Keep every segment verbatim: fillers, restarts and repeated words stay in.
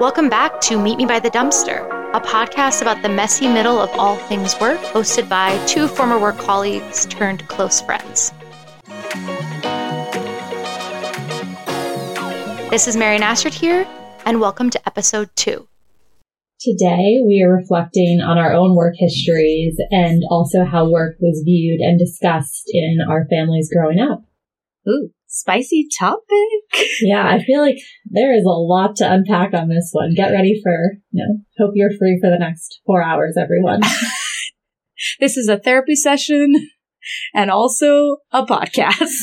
Welcome back to Meet Me by the Dumpster, a podcast about the messy middle of all things work, hosted by two former work colleagues turned close friends. This is Mary Nassert here, and welcome to episode two. Today, we are reflecting on our own work histories and also how work was viewed and discussed in our families growing up. Ooh, spicy topic. Yeah, I feel like there is a lot to unpack on this one. Get ready for, you know, hope you're free for the next four hours, everyone. This is a therapy session and also a podcast.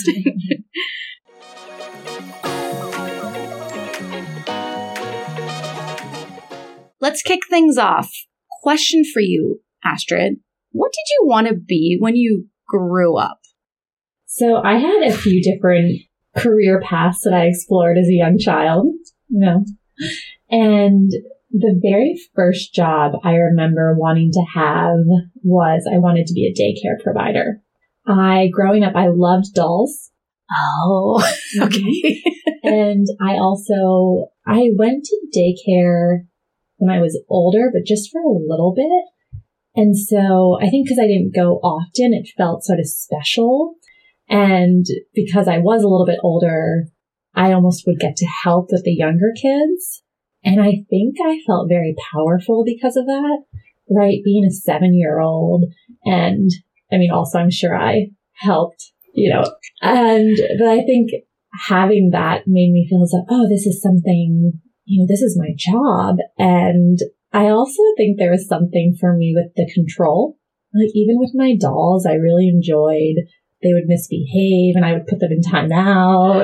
Let's kick things off. Question for you, Astrid. What did you want to be when you grew up? So I had a few different career paths that I explored as a young child, you know, and the very first job I remember wanting to have was I wanted to be a daycare provider. I, growing up, I loved dolls. Oh, okay. And I also, I went to daycare when I was older, but just for a little bit. And so I think because I didn't go often, it felt sort of special. And because I was a little bit older, I almost would get to help with the younger kids. And I think I felt very powerful because of that, right? Being a seven-year-old. And I mean, also, I'm sure I helped, you know, and, but I think having that made me feel as though, oh, this is something, you know, this is my job. And I also think there was something for me with the control. Like even with my dolls, I really enjoyed they would misbehave and I would put them in timeout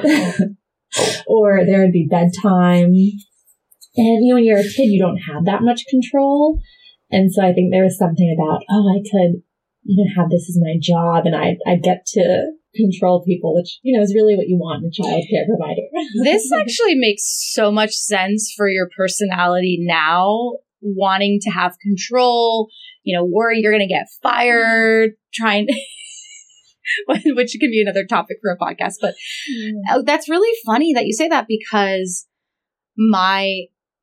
or there would be bedtime. And, you know, when you're a kid, you don't have that much control. And so I think there was something about, oh, I could, you know, have this as my job and I'd, I'd get to control people, which, you know, is really what you want in a child care provider. This actually makes so much sense for your personality now, wanting to have control, you know, worry you're going to get fired, trying to... which can be another topic for a podcast. But yeah. That's really funny that you say that because my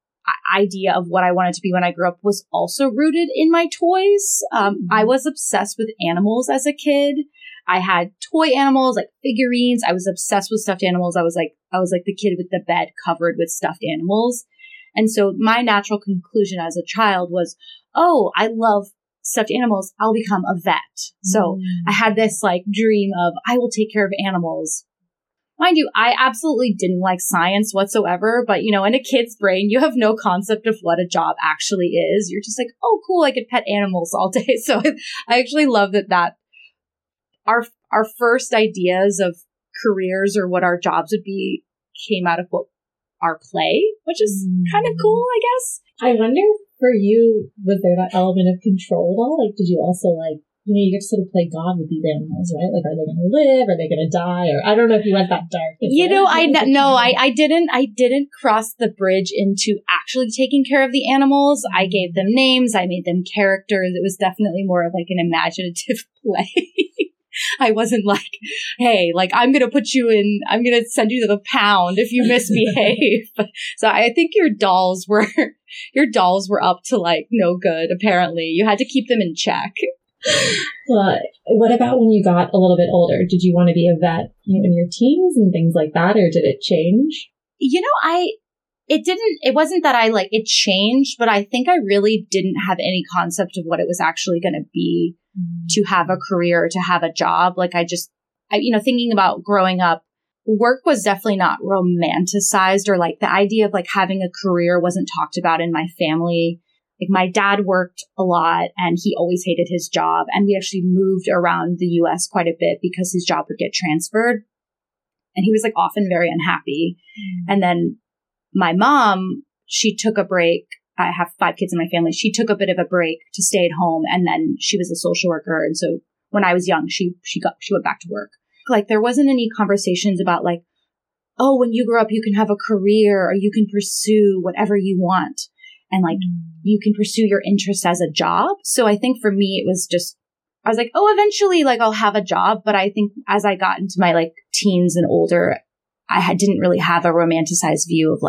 idea of what I wanted to be when I grew up was also rooted in my toys. Um, mm-hmm. I was obsessed with animals as a kid. I had toy animals, like figurines. I was obsessed with stuffed animals. I was like, I was like the kid with the bed covered with stuffed animals. And so my natural conclusion as a child was, oh, I love stuffed animals, I'll become a vet. So mm. I had this like dream of I will take care of animals. Mind you, I absolutely didn't like science whatsoever, but you know, in a kid's brain, you have no concept of what a job actually is. You're just like, oh, cool, I could pet animals all day. So I actually love that that our our first ideas of careers or what our jobs would be came out of what our play, which is mm. kind of cool, I guess. I wonder for you, was there that element of control at all? Like, did you also like, you know, you get to sort of play God with these animals, right? Like, are they going to live? Are they going to die? Or I don't know if you went that dark. You know, I no, I, I didn't, I didn't cross the bridge into actually taking care of the animals. I gave them names. I made them characters. It was definitely more of like an imaginative play. I wasn't like, hey, like, I'm going to put you in, I'm going to send you to the pound if you misbehave. So I think your dolls were, your dolls were up to like no good, apparently. You had to keep them in check. Well, what about when you got a little bit older? Did you want to be a vet, you know, in your teens and things like that, or did it change? You know, I, it didn't, it wasn't that I like, it changed, but I think I really didn't have any concept of what it was actually going to be. To have a career, to have a job. Like I just, I, you know, thinking about growing up, work was definitely not romanticized or like the idea of like having a career wasn't talked about in my family. Like my dad worked a lot and he always hated his job. And we actually moved around the U S quite a bit because his job would get transferred. And he was like often very unhappy. Mm. And then my mom, she took a break. I have five kids in my family. She took a bit of a break to stay at home. And then she was a social worker. And so when I was young, she, she got, she went back to work. Like there wasn't any conversations about like, oh, when you grow up, you can have a career or you can pursue whatever you want. And like, mm. you can pursue your interest as a job. So I think for me, it was just, I was like, oh, eventually, like I'll have a job. But I think as I got into my like teens and older, I had, didn't really have a romanticized view of like,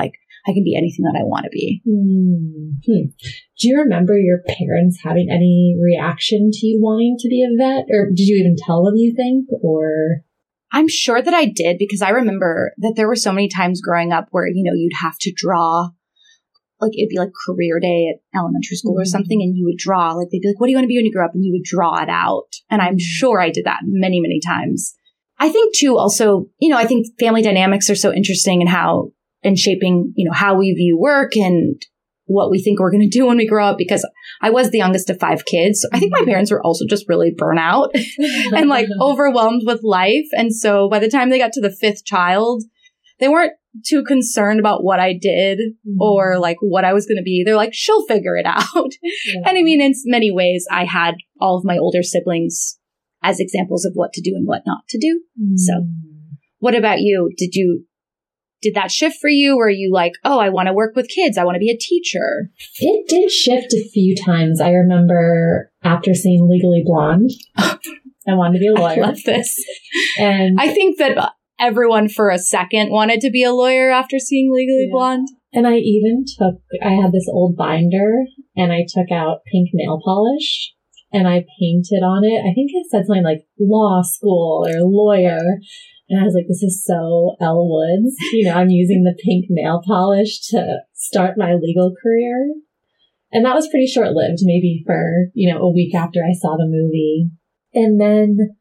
I can be anything that I want to be. Mm-hmm. Do you remember your parents having any reaction to you wanting to be a vet? Or did you even tell them, you think? Or I'm sure that I did, because I remember that there were so many times growing up where, you know, you'd have to draw, like it'd be like career day at elementary school mm-hmm. or something, and you would draw, like they'd be like, what do you want to be when you grow up? And you would draw it out. And I'm sure I did that many, many times. I think too, also, you know, I think family dynamics are so interesting in how, in shaping, you know, how we view work and what we think we're going to do when we grow up, because I was the youngest of five kids. So I think my parents were also just really burnt out and like overwhelmed with life. And so by the time they got to the fifth child, they weren't too concerned about what I did mm-hmm. or like what I was going to be. They're like, she'll figure it out. Yeah. And I mean, in many ways, I had all of my older siblings as examples of what to do and what not to do. Mm. So what about you? Did you, did that shift for you? Were you like, oh, I want to work with kids. I want to be a teacher? It did shift a few times. I remember after seeing Legally Blonde, I wanted to be a lawyer. I love this. And I think that everyone for a second wanted to be a lawyer after seeing Legally yeah. Blonde. And I even took, I had this old binder and I took out pink nail polish. And I painted on it. I think it said something like law school or lawyer. And I was like, this is so Elle Woods. You know, I'm using the pink nail polish to start my legal career. And that was pretty short-lived, maybe for, you know, a week after I saw the movie. And then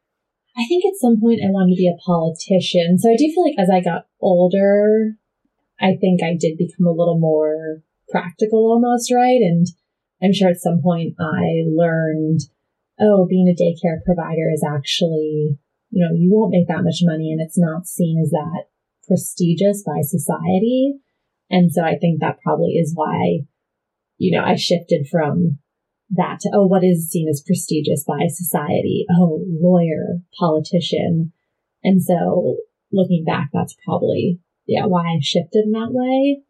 I think at some point I wanted to be a politician. So I do feel like as I got older, I think I did become a little more practical almost, right? And I'm sure at some point I learned, oh, being a daycare provider is actually, you know, you won't make that much money and it's not seen as that prestigious by society. And so I think that probably is why, you know, I shifted from that to, oh, what is seen as prestigious by society? Oh, lawyer, politician. And so looking back, that's probably, yeah, why I shifted in that way.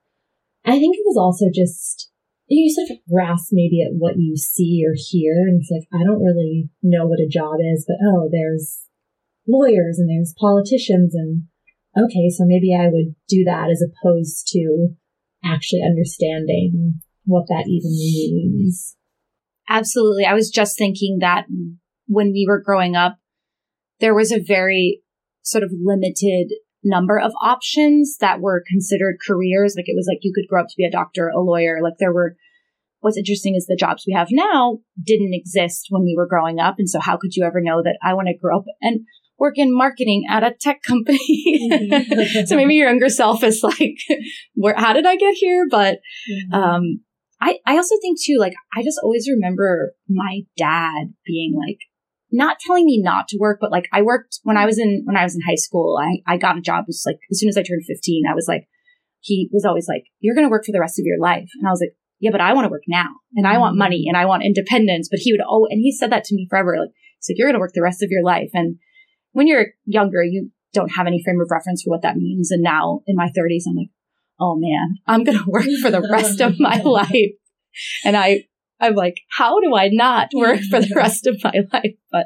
I think it was also just, you sort of grasp maybe at what you see or hear. And it's like, I don't really know what a job is, but oh, there's lawyers and there's politicians. And okay, so maybe I would do that as opposed to actually understanding what that even means. Absolutely. I was just thinking that when we were growing up, there was a very sort of limited number of options that were considered careers. Like it was like you could grow up to be a doctor, a lawyer. Like there were, what's interesting is the jobs we have now didn't exist when we were growing up. And so how could you ever know that I want to grow up and work in marketing at a tech company? Mm-hmm. So maybe your younger self is like, where, how did I get here? But, mm-hmm. um, I, I also think too, like, I just always remember my dad being like, not telling me not to work, but like I worked when I was in, when I was in high school, I, I got a job. It was like, as soon as I turned fifteen, I was like, he was always like, you're going to work for the rest of your life. And I was like, yeah, but I want to work now and I want money and I want independence. But he would, oh, and he said that to me forever. Like, he's like, you're going to work the rest of your life. And when you're younger, you don't have any frame of reference for what that means. And now in my thirties, I'm like, oh man, I'm going to work for the rest of my life. And I, I'm like, how do I not work for the rest of my life? But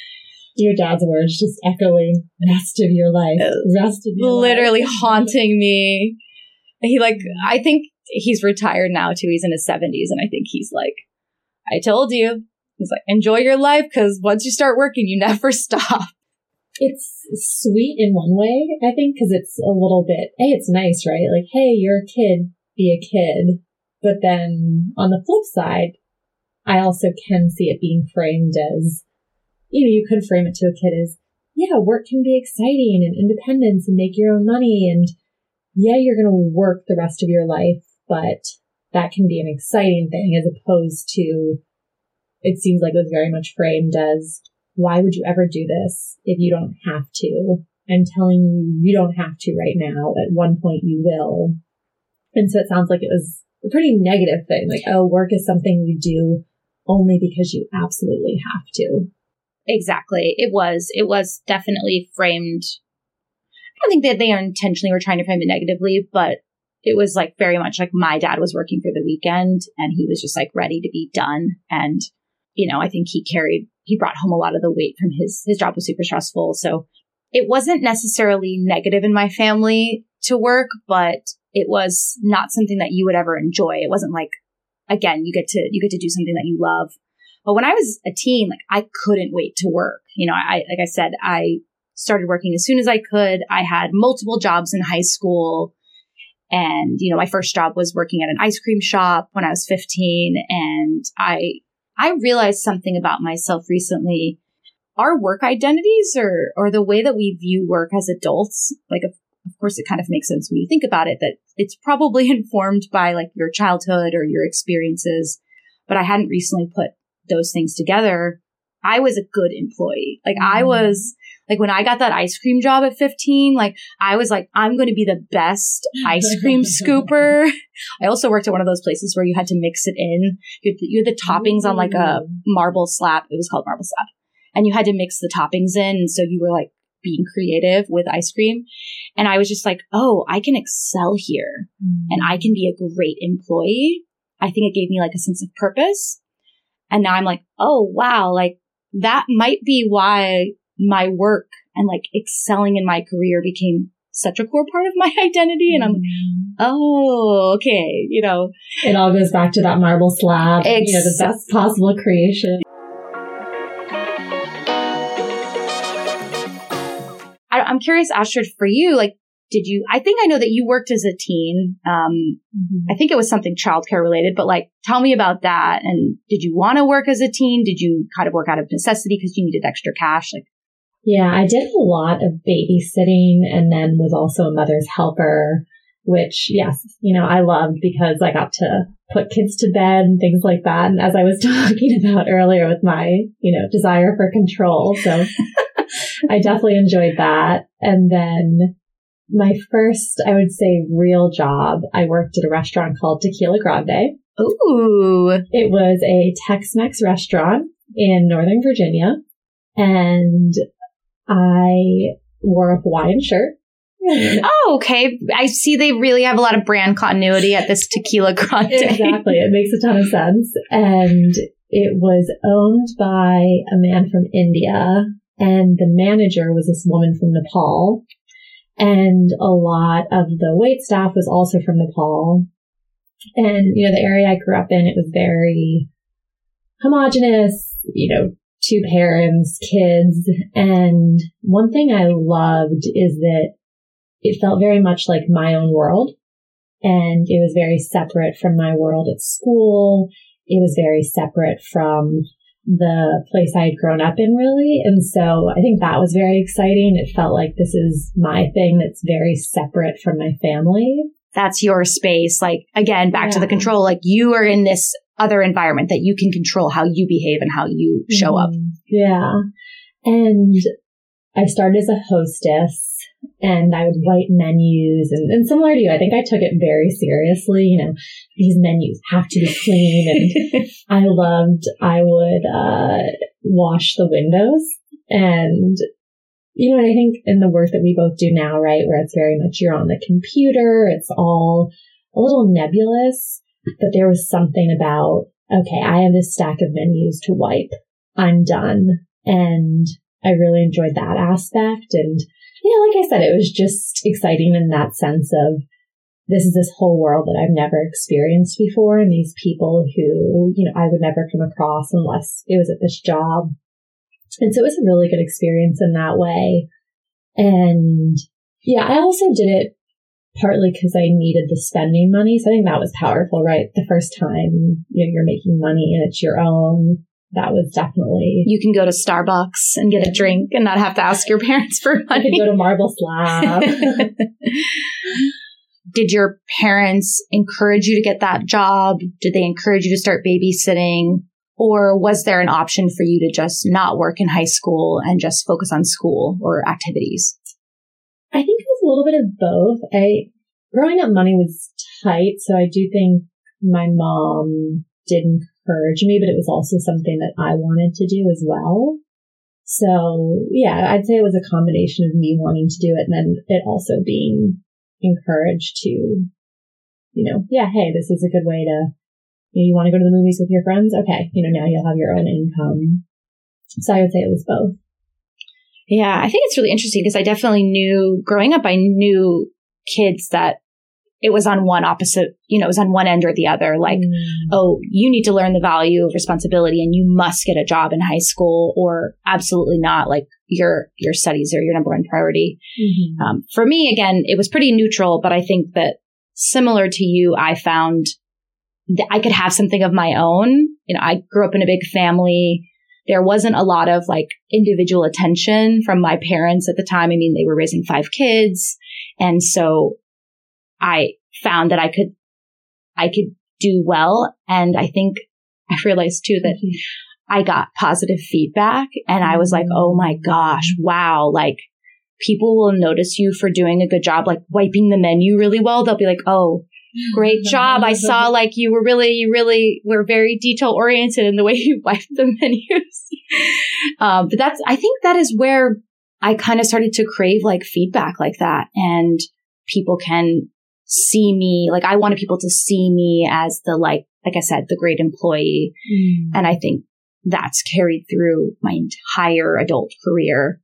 your dad's words just echoing rest of your life, rest of your literally life. haunting me. He like, I think he's retired now too. He's in his seventies. And I think he's like, I told you, he's like, enjoy your life. Cause once you start working, you never stop. It's sweet in one way, I think, cause it's a little bit, hey, it's nice, right? Like, hey, you're a kid, be a kid. But then on the flip side, I also can see it being framed as, you know, you could frame it to a kid as, yeah, work can be exciting and independence and make your own money. And yeah, you're going to work the rest of your life, but that can be an exciting thing as opposed to, it seems like it was very much framed as, why would you ever do this if you don't have to? I'm telling you, you don't have to right now. At one point you will. And so it sounds like it was a pretty negative thing. Like, oh, work is something you do only because you absolutely have to. Exactly. It was, it was definitely framed. I don't think that they intentionally were trying to frame it negatively, but it was like very much like my dad was working for the weekend and he was just like ready to be done. And, you know, I think he carried, he brought home a lot of the weight from his, his job was super stressful. So it wasn't necessarily negative in my family to work, but it was not something that you would ever enjoy. It wasn't like, again, you get to, you get to do something that you love. But when I was a teen, like I couldn't wait to work. You know, I, like I said, I started working as soon as I could. I had multiple jobs in high school. And, you know, my first job was working at an ice cream shop when I was fifteen. And I, I realized something about myself recently. Our work identities or, or the way that we view work as adults, like, of, of course, it kind of makes sense when you think about it, that it's probably informed by like your childhood or your experiences. But I hadn't recently put those things together. I was a good employee. Like I was like, when I got that ice cream job at fifteen, like I was like, I'm going to be the best ice cream scooper. I also worked at one of those places where you had to mix it in. You had the, you had the toppings on like a marble slab. It was called marble slab. And you had to mix the toppings in. And so you were like being creative with ice cream. And I was just like, oh, I can excel here mm. and I can be a great employee. I think it gave me like a sense of purpose. And now I'm like, oh, wow, like that might be why my work and like excelling in my career became such a core part of my identity. And I'm like, oh, okay. You know, it all goes back to that marble slab, ex- you know, the best possible creation. I, I'm curious, Astrid, for you, like, did you, I think I know that you worked as a teen. Um, mm-hmm. I think it was something childcare related, but like, tell me about that. And did you want to work as a teen? Did you kind of work out of necessity because you needed extra cash? Like, yeah, I did a lot of babysitting and then was also a mother's helper, which, yes, you know, I loved because I got to put kids to bed and things like that. And as I was talking about earlier with my, you know, desire for control. So I definitely enjoyed that. And then my first, I would say, real job, I worked at a restaurant called Tequila Grande. Ooh. It was a Tex-Mex restaurant in Northern Virginia. And I wore a Hawaiian shirt. Oh, okay. I see they really have a lot of brand continuity at this Tequila Grande. Exactly. It makes a ton of sense. And it was owned by a man from India. And the manager was this woman from Nepal. And a lot of the wait staff was also from Nepal. And, you know, the area I grew up in, it was very homogenous, you know, two parents, kids. And one thing I loved is that it felt very much like my own world. And it was very separate from my world at school. It was very separate from the place I had grown up in, really. And so I think that was very exciting. It felt like this is my thing that's very separate from my family. That's your space. Like, again, back yeah. to the control, like you are in this other environment that you can control how you behave and how you show mm-hmm. up. Yeah. And I started as a hostess and I would write menus and, and similar to you, I think I took it very seriously. You know, these menus have to be clean. And I loved, I would, uh, wash the windows and, you know, and I think in the work that we both do now, right, where it's very much you're on the computer, it's all a little nebulous, but there was something about, okay, I have this stack of menus to wipe. I'm done. And I really enjoyed that aspect. And yeah, like I said, it was just exciting in that sense of this is this whole world that I've never experienced before. And these people who, you know, I would never come across unless it was at this job. And so it was a really good experience in that way. And yeah, I also did it partly because I needed the spending money. So I think that was powerful, right? The first time, you know, you're making money and it's your own. That was definitely... You can go to Starbucks and get a drink and not have to ask your parents for money. You can go to Marble Slab. Did your parents encourage you to get that job? Did they encourage you to start babysitting? Or was there an option for you to just not work in high school and just focus on school or activities? I think it was a little bit of both. I growing up, money was tight. So I do think my mom did encourage me, but it was also something that I wanted to do as well. So yeah, I'd say it was a combination of me wanting to do it and then it also being encouraged to, you know, yeah, hey, this is a good way to, you know, you want to go to the movies with your friends? Okay, you know, now you'll have your own income. So I would say it was both. Yeah, I think it's really interesting because I definitely knew, growing up, I knew kids that it was on one opposite, you know, it was on one end or the other. Like, mm. oh, you need to learn the value of responsibility and you must get a job in high school, or absolutely not. Like your, your studies are your number one priority. Mm-hmm. Um, for me, again, it was pretty neutral, but I think that similar to you, I found that I could have something of my own. You know, I grew up in a big family. There wasn't a lot of like individual attention from my parents at the time. I mean, they were raising five kids. And so I found that I could, I could do well. And I think I realized too that mm-hmm. I got positive feedback and I was like, oh my gosh, wow. Like people will notice you for doing a good job, like wiping the menu really well. They'll be like, oh, great job. I saw like you were really, you really were very detail oriented in the way you wiped the menus. um, but that's, I think that is where I kind of started to crave like feedback like that. And people can see me, like I wanted people to see me as the, like, like I said, the great employee. Mm. And I think that's carried through my entire adult career.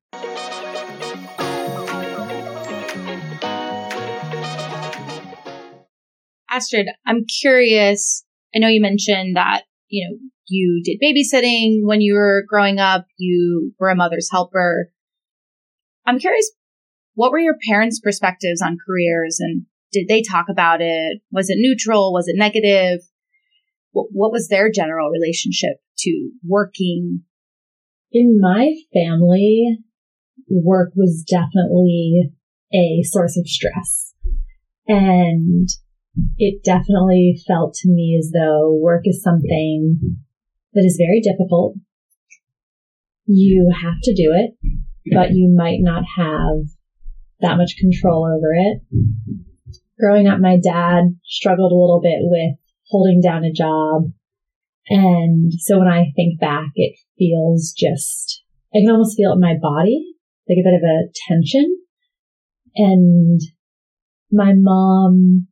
Astrid, I'm curious. I know you mentioned that, you know, you did babysitting when you were growing up. You were a mother's helper. I'm curious, what were your parents' perspectives on careers, and did they talk about it? Was it neutral? Was it negative? What, what was their general relationship to working? In my family, work was definitely a source of stress. And it definitely felt to me as though work is something that is very difficult. You have to do it, but you might not have that much control over it. Growing up, my dad struggled a little bit with holding down a job. And so when I think back, it feels just, I can almost feel it in my body, like a bit of a tension. And my mom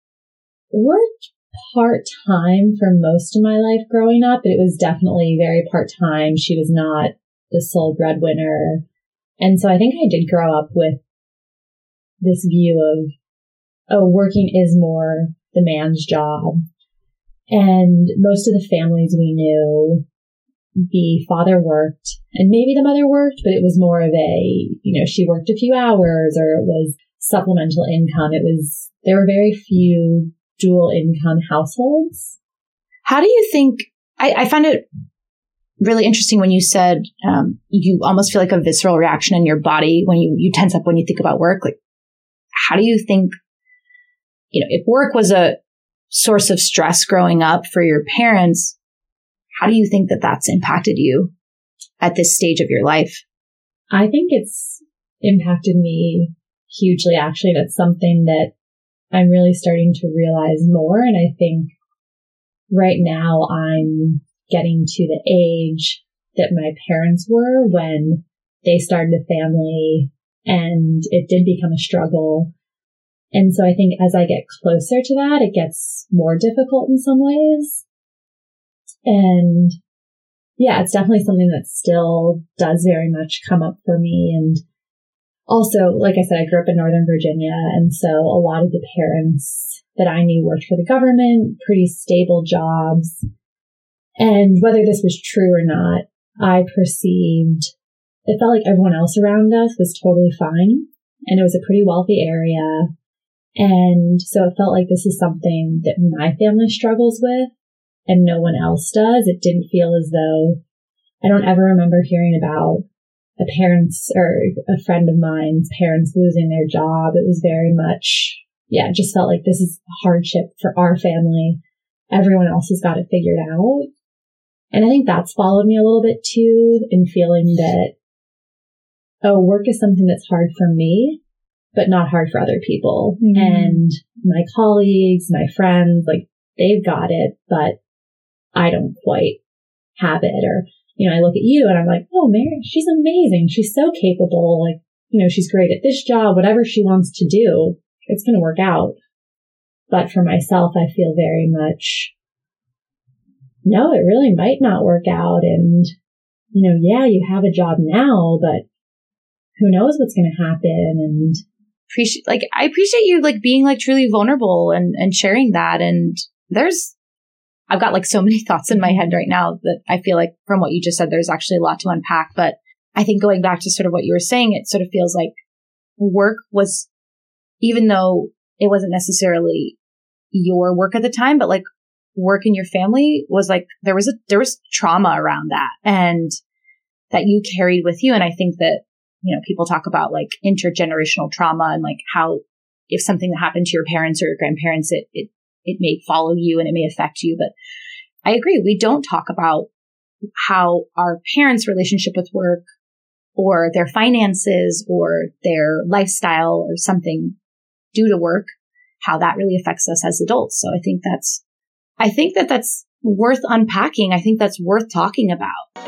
worked part-time for most of my life growing up, but it was definitely very part-time. She was not the sole breadwinner. And so I think I did grow up with this view of, oh, working is more the man's job. And most of the families we knew, the father worked and maybe the mother worked, but it was more of a, you know, she worked a few hours or it was supplemental income. It was, there were very few dual income households. How do you think, I, I found it really interesting when you said um, you almost feel like a visceral reaction in your body when you, you tense up when you think about work. Like, how do you think, you know, if work was a source of stress growing up for your parents, how do you think that that's impacted you at this stage of your life? I think it's impacted me hugely, actually. That's something that I'm really starting to realize more. And I think right now I'm getting to the age that my parents were when they started a family and it did become a struggle. And so I think as I get closer to that, it gets more difficult in some ways. And yeah, it's definitely something that still does very much come up for me. And also, like I said, I grew up in Northern Virginia. And so a lot of the parents that I knew worked for the government, pretty stable jobs. And whether this was true or not, I perceived, it felt like everyone else around us was totally fine. And it was a pretty wealthy area. And so it felt like this is something that my family struggles with and no one else does. It didn't feel as though, I don't ever remember hearing about a parent's or a friend of mine's parents losing their job. It was very much, yeah, it just felt like this is a hardship for our family. Everyone else has got it figured out. And I think that's followed me a little bit too, in feeling that, oh, work is something that's hard for me, but not hard for other people. Mm-hmm. And my colleagues, my friends, like they've got it, but I don't quite have it. Or, you know, I look at you and I'm like, oh, Mary, she's amazing. She's so capable. Like, you know, she's great at this job, whatever she wants to do, it's going to work out. But for myself, I feel very much, no, it really might not work out. And, you know, yeah, you have a job now, but who knows what's going to happen. And appreciate, like, I appreciate you, like, being, like, truly vulnerable and, and sharing that. And there's, I've got, like, so many thoughts in my head right now that I feel like from what you just said, there's actually a lot to unpack. But I think going back to sort of what you were saying, it sort of feels like work was, even though it wasn't necessarily your work at the time, but like work in your family was like, there was a, there was trauma around that and that you carried with you. And I think that, you know, people talk about like intergenerational trauma and like how if something that happened to your parents or your grandparents, it, it, it may follow you and it may affect you. But I agree. We don't talk about how our parents' relationship with work or their finances or their lifestyle or something due to work, how that really affects us as adults. So I think that's, I think that that's worth unpacking. I think that's worth talking about.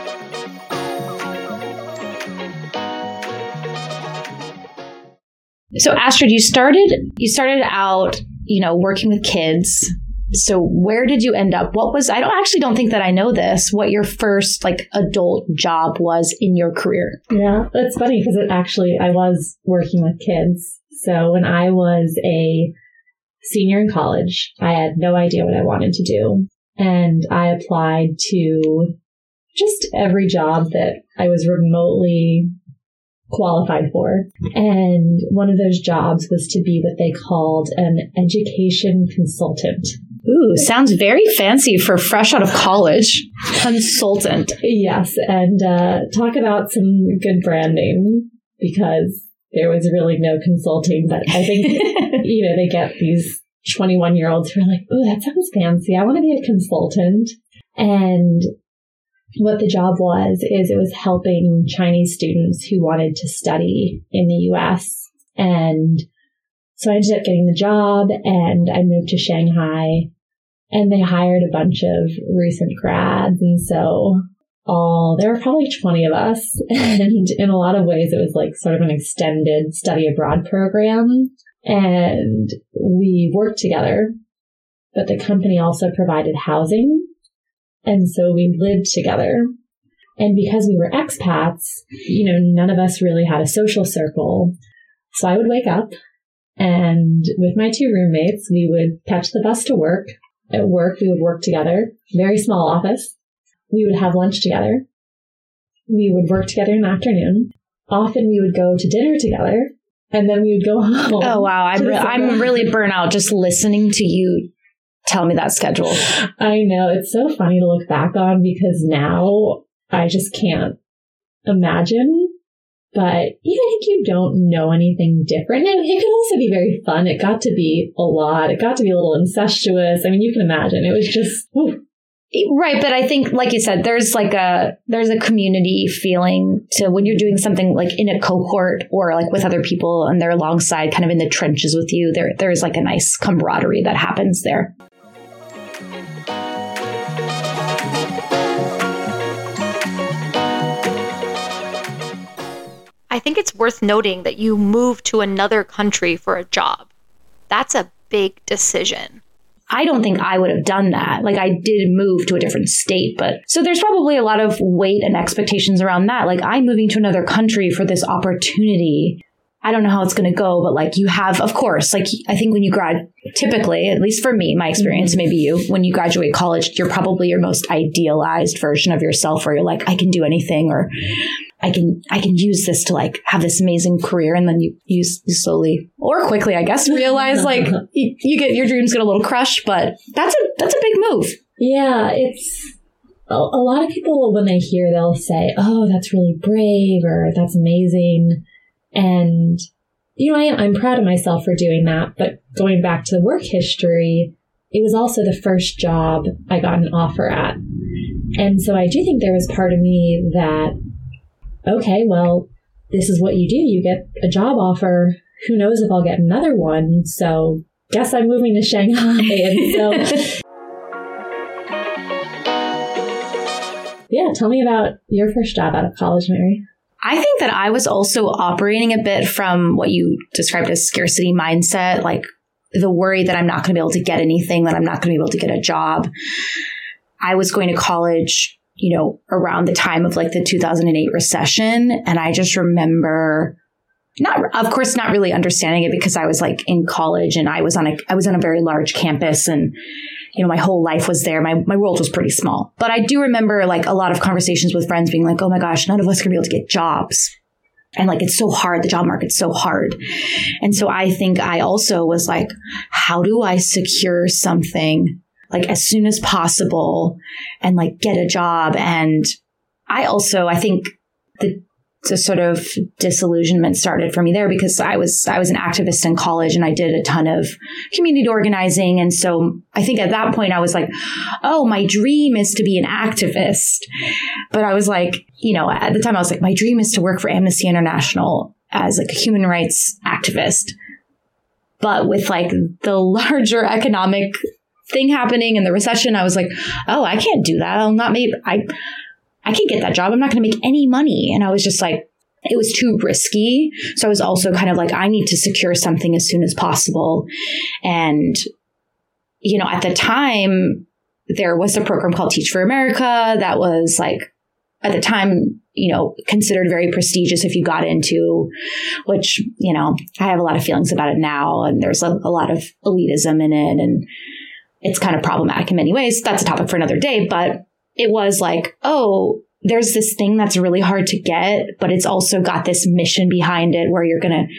So Astrid, you started, you started out, you know, working with kids. So where did you end up? What was, I don't actually don't think that I know this, what your first like adult job was in your career. Yeah, it's funny because it actually, I was working with kids. So when I was a senior in college, I had no idea what I wanted to do. And I applied to just every job that I was remotely qualified for. And one of those jobs was to be what they called an education consultant. Ooh, sounds very fancy for fresh out of college. Consultant. Yes. And uh, talk about some good branding, because there was really no consulting. But I think, you know, they get these twenty-one-year-olds who are like, ooh, that sounds fancy. I want to be a consultant. And what the job was, is it was helping Chinese students who wanted to study in the U S. And so I ended up getting the job and I moved to Shanghai and they hired a bunch of recent grads. And so all, there were probably twenty of us. And in a lot of ways, it was like sort of an extended study abroad program. And we worked together, but the company also provided housing. And so we lived together. And because we were expats, you know, none of us really had a social circle. So I would wake up and with my two roommates, we would catch the bus to work. At work, we would work together. Very small office. We would have lunch together. We would work together in the afternoon. Often we would go to dinner together and then we would go home. Oh, wow. I'm, re- I'm really burnt out just listening to you tell me that schedule. I know. It's so funny to look back on because now I just can't imagine. But even if you don't know anything different, it, it could also be very fun. It got to be a lot. It got to be a little incestuous. I mean, you can imagine. It was just... Whew. Right. But I think, like you said, there's like a, there's a community feeling to when you're doing something like in a cohort or like with other people and they're alongside kind of in the trenches with you. There, there's like a nice camaraderie that happens there. I think it's worth noting that you moved to another country for a job. That's a big decision. I don't think I would have done that. Like I did move to a different state, but so there's probably a lot of weight and expectations around that. Like I'm moving to another country for this opportunity. I don't know how it's going to go, but like you have, of course, like I think when you grad, typically, at least for me, my experience, mm-hmm. maybe you, when you graduate college, you're probably your most idealized version of yourself where you're like, I can do anything or I can, I can use this to like have this amazing career. And then you, you slowly or quickly, I guess, realize like you, you get your dreams get a little crushed, but that's a, that's a big move. Yeah. It's a, a lot of people when they hear, they'll say, oh, that's really brave or that's amazing. And, you know, I, I'm proud of myself for doing that. But going back to the work history, it was also the first job I got an offer at. And so I do think there was part of me that, okay, well, this is what you do. You get a job offer. Who knows if I'll get another one? So guess I'm moving to Shanghai. And so, yeah, tell me about your first job out of college, Mary. I think that I was also operating a bit from what you described as scarcity mindset, like the worry that I'm not going to be able to get anything, that I'm not going to be able to get a job. I was going to college, you know, around the time of like the two thousand eight recession. And I just remember not, of course, not really understanding it because I was like in college and I was on a, I was on a very large campus and, you know, my whole life was there. My, my world was pretty small, but I do remember like a lot of conversations with friends being like, oh my gosh, none of us are gonna be able to get jobs. And like, it's so hard. The job market's so hard. And so I think I also was like, how do I secure something like as soon as possible and like get a job? And I also, I think the, the sort of disillusionment started for me there because I was, I was an activist in college and I did a ton of community organizing. And so I think at that point I was like, oh, my dream is to be an activist. But I was like, you know, at the time I was like, my dream is to work for Amnesty International as like a human rights activist. But with like the larger economic thing happening and the recession, I was like, oh, I can't do that. I'll not maybe I, I can't get that job. I'm not going to make any money. And I was just like, it was too risky. So I was also kind of like, I need to secure something as soon as possible. And, you know, at the time, there was a program called Teach for America that was like, at the time, you know, considered very prestigious if you got into, which, you know, I have a lot of feelings about it now. And there's a, a lot of elitism in it. And it's kind of problematic in many ways. That's a topic for another day. But it was like, oh, there's this thing that's really hard to get, but it's also got this mission behind it where you're going to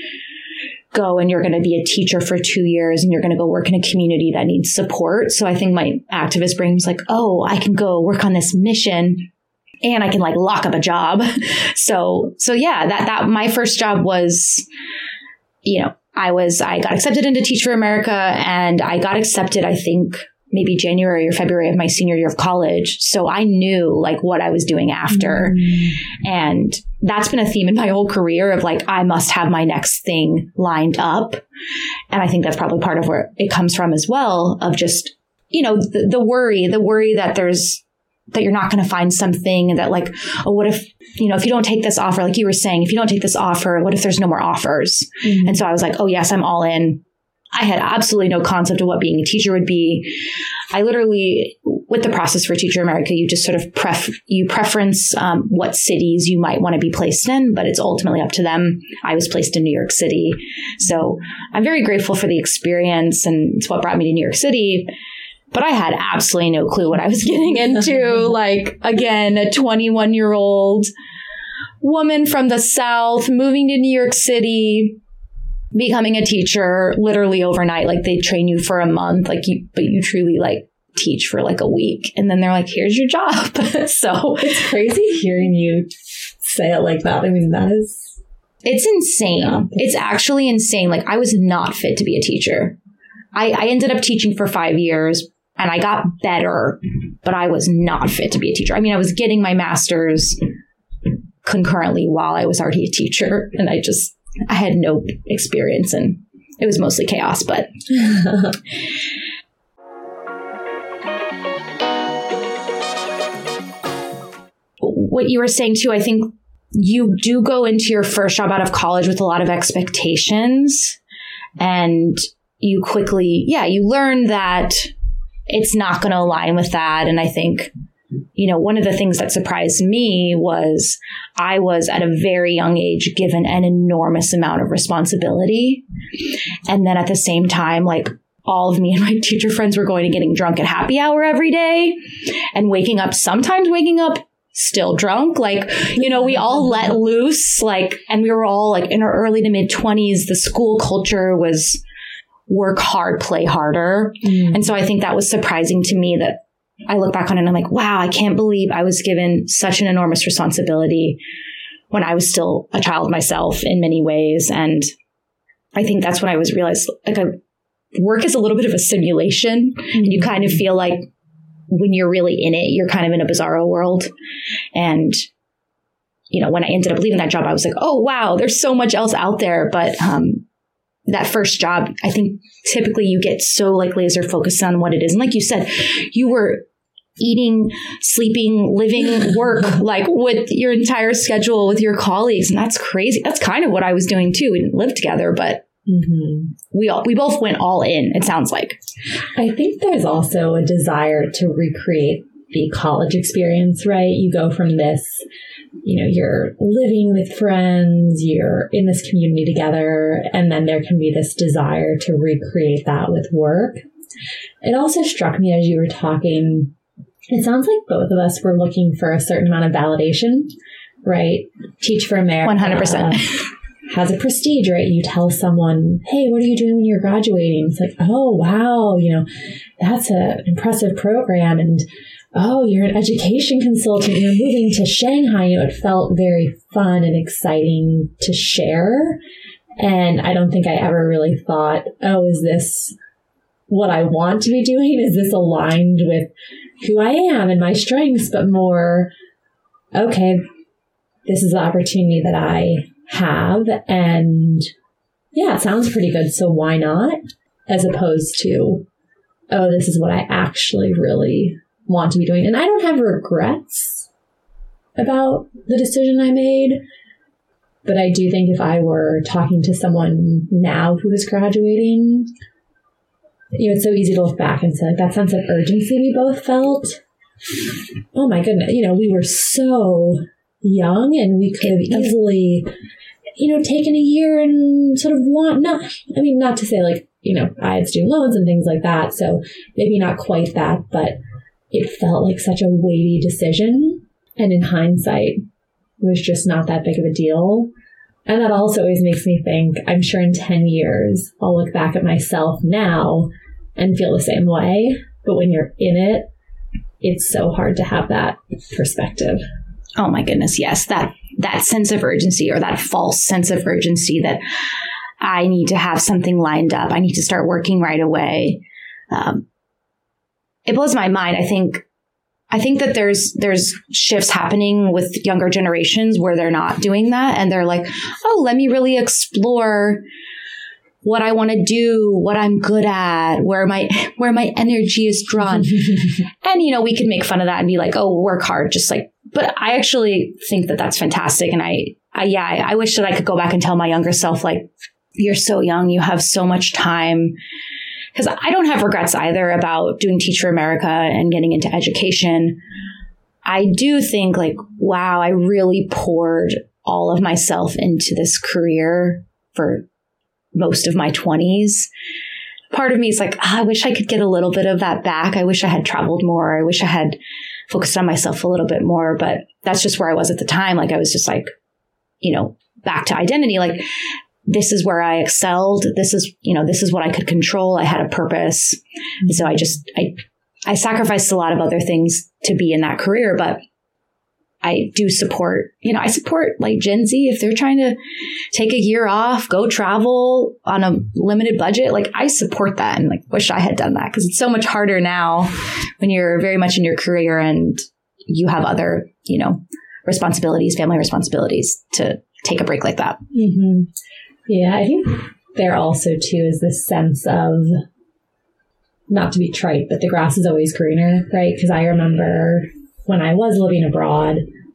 go and you're going to be a teacher for two years and you're going to go work in a community that needs support. So I think my activist brain was like, oh, I can go work on this mission and I can like lock up a job. So, so yeah, that, that my first job was, you know, I was, I got accepted into Teach for America and I got accepted, I think, maybe January or February of my senior year of college. So I knew like what I was doing after. Mm. And that's been a theme in my whole career of like, I must have my next thing lined up. And I think that's probably part of where it comes from as well, of just, you know, the, the worry, the worry that there's, that you're not going to find something that like, oh, what if, you know, if you don't take this offer, like you were saying, if you don't take this offer, what if there's no more offers? Mm. And so I was like, oh yes, I'm all in. I had absolutely no concept of what being a teacher would be. I literally, with the process for Teach for America, you just sort of pref, you preference um, what cities you might want to be placed in, but it's ultimately up to them. I was placed in New York City. So I'm very grateful for the experience and it's what brought me to New York City. But I had absolutely no clue what I was getting into. Like, again, a twenty-one year old woman from the South moving to New York City, becoming a teacher literally overnight. Like they train you for a month, like you, but you truly like teach for like a week. And then they're like, here's your job. So it's crazy hearing you say it like that. I mean, that is, it's insane. Yeah. It's actually insane. Like I was not fit to be a teacher. I, I ended up teaching for five years and I got better, but I was not fit to be a teacher. I mean, I was getting my master's concurrently while I was already a teacher. And I just, I had no experience and it was mostly chaos, but. What you were saying too, I think you do go into your first job out of college with a lot of expectations and you quickly, yeah, you learn that it's not going to align with that. And I think, you know, one of the things that surprised me was I was at a very young age given an enormous amount of responsibility. And then at the same time, like all of me and my teacher friends were going and getting drunk at happy hour every day and waking up, sometimes waking up still drunk. Like, you know, we all let loose, like, and we were all like in our early to mid twenties. The school culture was work hard, play harder. Mm. And so I think that was surprising to me that I look back on it and I'm like, wow, I can't believe I was given such an enormous responsibility when I was still a child myself in many ways. And I think that's when I was realized like a, work is a little bit of a simulation. Mm-hmm. And you kind of feel like when you're really in it, you're kind of in a bizarro world. And, you know, when I ended up leaving that job, I was like, oh, wow, there's so much else out there. But um, that first job, I think typically you get so like laser focused on what it is. And like you said, you were eating, sleeping, living, work, like with your entire schedule with your colleagues. And that's crazy. That's kind of what I was doing too. We didn't live together, but mm-hmm. we all, we both went all in, it sounds like. I think there's also a desire to recreate the college experience, right? You go from this you know, you're living with friends, you're in this community together, and then there can be this desire to recreate that with work. It also struck me as you were talking, it sounds like both of us were looking for a certain amount of validation, right? Teach for America. one hundred percent. Has a prestige, right? You tell someone, hey, what are you doing when you're graduating? It's like, oh, wow, you know, that's an impressive program. And oh, you're an education consultant, you're moving to Shanghai. You know, it felt very fun and exciting to share. And I don't think I ever really thought, oh, is this what I want to be doing? Is this aligned with who I am and my strengths? But more, okay, this is the opportunity that I have. And yeah, it sounds pretty good. So why not? As opposed to, oh, this is what I actually really want to be doing. And I don't have regrets about the decision I made, but I do think if I were talking to someone now who is graduating, you know, it's so easy to look back and say, like, that sense of urgency we both felt. Oh my goodness, you know, we were so young and we could have easily, you know, taken a year and sort of want, not, I mean, not to say like, you know, I had student loans and things like that, so maybe not quite that, but it felt like such a weighty decision. And in hindsight, it was just not that big of a deal. And that also always makes me think, I'm sure in ten years, I'll look back at myself now and feel the same way. But when you're in it, it's so hard to have that perspective. Oh my goodness, yes. That that sense of urgency, or that false sense of urgency that I need to have something lined up. I need to start working right away. Um, it blows my mind. I think I think that there's there's shifts happening with younger generations where they're not doing that. And they're like, oh, let me really explore what I want to do, what I'm good at, where my where my energy is drawn. And, you know, we can make fun of that and be like, oh, work hard, just like, but I actually think that that's fantastic. And I, I yeah, I, I wish that I could go back and tell my younger self, like, you're so young, you have so much time. Because I don't have regrets either about doing Teach for America and getting into education. I do think like, wow, I really poured all of myself into this career for most of my twenties. Part of me is like, oh, I wish I could get a little bit of that back. I wish I had traveled more. I wish I had focused on myself a little bit more. But that's just where I was at the time. Like, I was just like, you know, back to identity. Like, this is where I excelled. This is, you know, this is what I could control. I had a purpose. And so I just, I, I sacrificed a lot of other things to be in that career, but I do support, you know, I support like Gen Z. If they're trying to take a year off, go travel on a limited budget, like I support that and like wish I had done that, because it's so much harder now when you're very much in your career and you have other, you know, responsibilities, family responsibilities, to take a break like that. Mm-hmm. Yeah, I think there also, too, is this sense of, not to be trite, but the grass is always greener, right? Because I remember when I was living abroad,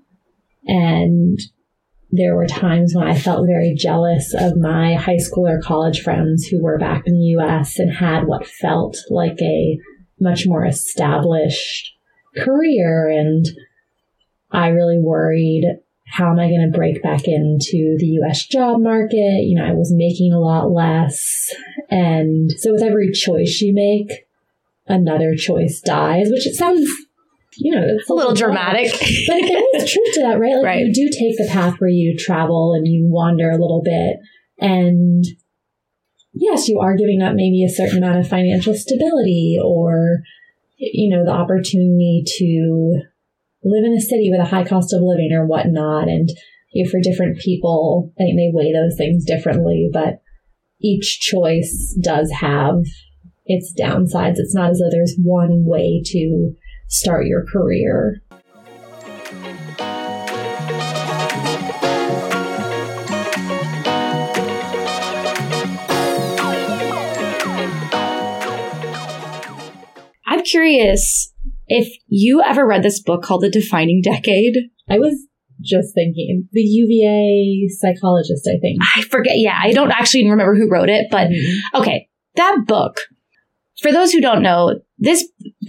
and there were times when I felt very jealous of my high school or college friends who were back in the U S and had what felt like a much more established career. And I really worried, how am I going to break back into the U S job market? You know, I was making a lot less. And so with every choice you make, another choice dies, which it sounds, you know, it's a little dramatic. But there is truth to that, right? Like, right. You do take the path where you travel and you wander a little bit. And yes, you are giving up maybe a certain amount of financial stability, or, you know, the opportunity to live in a city with a high cost of living or whatnot. And you know, for different people, I think they weigh those things differently, but each choice does have its downsides. It's not as though there's one way to start your career. I'm curious if you ever read this book called The Defining Decade. I was just thinking, the U V A psychologist, I think. I forget. Yeah, I don't actually remember who wrote it, but mm-hmm. Okay, that book, for those who don't know, this,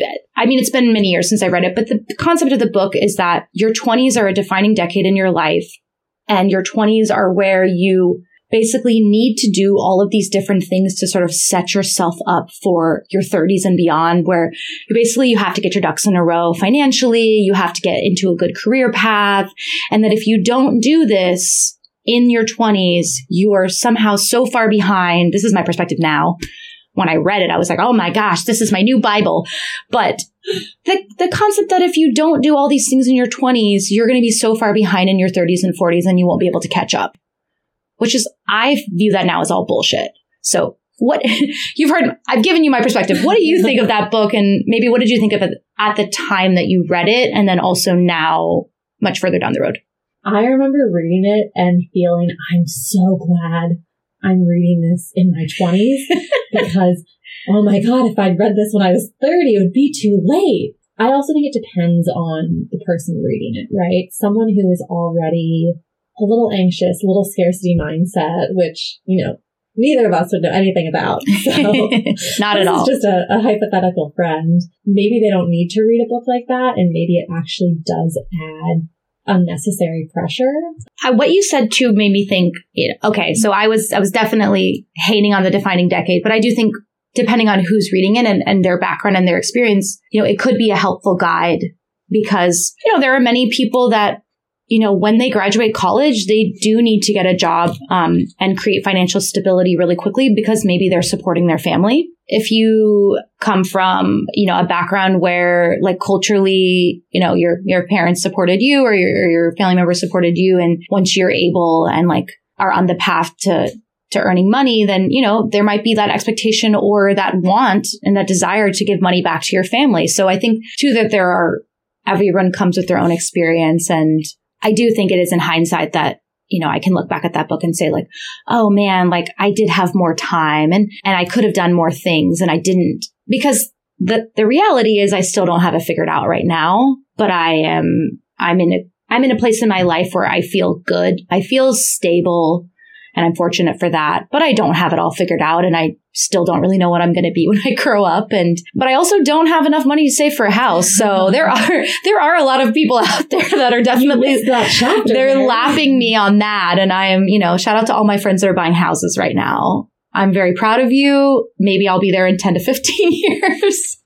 I mean, it's been many years since I read it, but the concept of the book is that your twenties are a defining decade in your life, and your twenties are where you basically need to do all of these different things to sort of set yourself up for your thirties and beyond, where you basically, you have to get your ducks in a row financially, you have to get into a good career path, and that if you don't do this in your twenties, you are somehow so far behind. This is my perspective now. When I read it, I was like, oh my gosh, this is my new Bible. But the, the concept that if you don't do all these things in your twenties, you're going to be so far behind in your thirties and forties and you won't be able to catch up, which is, I view that now as all bullshit. So what you've heard, I've given you my perspective. What do you think of that book? And maybe what did you think of it at the time that you read it? And then also now much further down the road? I remember reading it and feeling, I'm so glad I'm reading this in my twenties because, oh my God, if I'd read this when I was thirty, it would be too late. I also think it depends on the person reading it, right? Someone who is already a little anxious, a little scarcity mindset, which, you know, neither of us would know anything about. So Not at all. This is just a, a hypothetical friend. Maybe they don't need to read a book like that, and maybe it actually does add unnecessary pressure. Uh, what you said too made me think, you know, okay, so I was I was definitely hating on the defining decade, but I do think depending on who's reading it and, and their background and their experience, you know, it could be a helpful guide because, you know, there are many people that, you know, when they graduate college, they do need to get a job um, and create financial stability really quickly because maybe they're supporting their family. If you come from, you know, a background where like culturally, you know, your, your parents supported you or your, or your family members supported you. And once you're able and like are on the path to, to earning money, then, you know, there might be that expectation or that want and that desire to give money back to your family. So I think too that there are, everyone comes with their own experience. And I do think it is in hindsight that, you know, I can look back at that book and say like, oh man, like I did have more time and, and I could have done more things and I didn't, because the, the reality is I still don't have it figured out right now, but I am, I'm in a, I'm in a place in my life where I feel good. I feel stable and I'm fortunate for that, but I don't have it all figured out. And I still don't really know what I'm going to be when I grow up. And, but I also don't have enough money to save for a house. So there are, there are a lot of people out there that are definitely, that chapter, they're right? laughing me on that. And I am, you know, shout out to all my friends that are buying houses right now. I'm very proud of you. Maybe I'll be there in ten to fifteen years.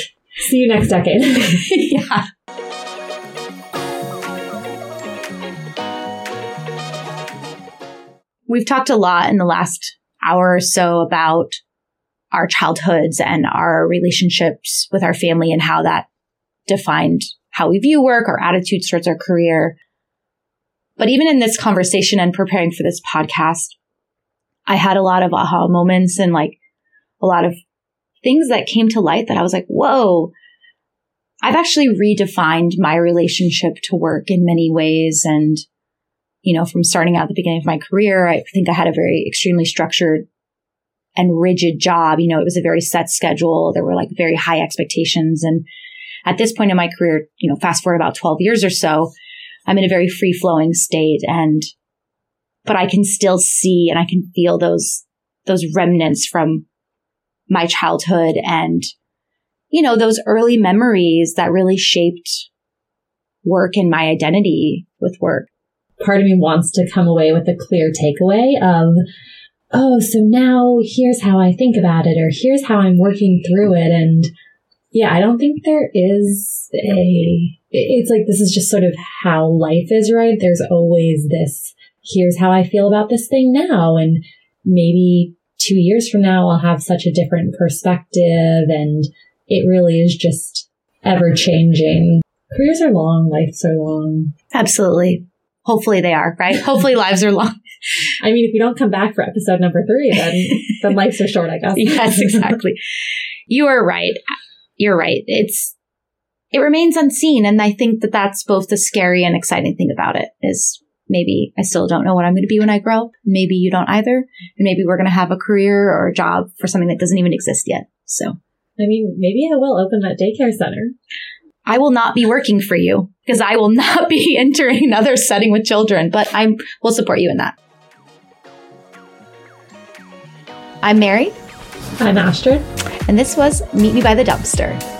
See you next decade. Yeah. We've talked a lot in the last hour or so about our childhoods and our relationships with our family and how that defined how we view work, our attitudes towards our career. But even in this conversation and preparing for this podcast, I had a lot of aha moments and like a lot of things that came to light that I was like, whoa, I've actually redefined my relationship to work in many ways. And, you know, from starting out at the beginning of my career, I think I had a very extremely structured and rigid job. You know, it was a very set schedule. There were like very high expectations. And at this point in my career, you know, fast forward about twelve years or so, I'm in a very free flowing state. And, but I can still see and I can feel those, those remnants from my childhood and, you know, those early memories that really shaped work and my identity with work. Part of me wants to come away with a clear takeaway of, oh, so now here's how I think about it, or here's how I'm working through it. And yeah, I don't think there is a, it's like, this is just sort of how life is, right? There's always this, here's how I feel about this thing now. And maybe two years from now, I'll have such a different perspective. And it really is just ever changing. Careers are long, lives are long. Absolutely. Hopefully they are, right? Hopefully lives are long. I mean, if you don't come back for episode number three, then, then lives are short, I guess. Yes, exactly. You are right. You're right. It's, it remains unseen. And I think that that's both the scary and exciting thing about it is maybe I still don't know what I'm going to be when I grow up. Maybe you don't either. And maybe we're going to have a career or a job for something that doesn't even exist yet. So, I mean, maybe I will open that daycare center. I will not be working for you because I will not be entering another setting with children, but I will support you in that. I'm Mary. I'm Astrid. And this was Meet Me by the Dumpster.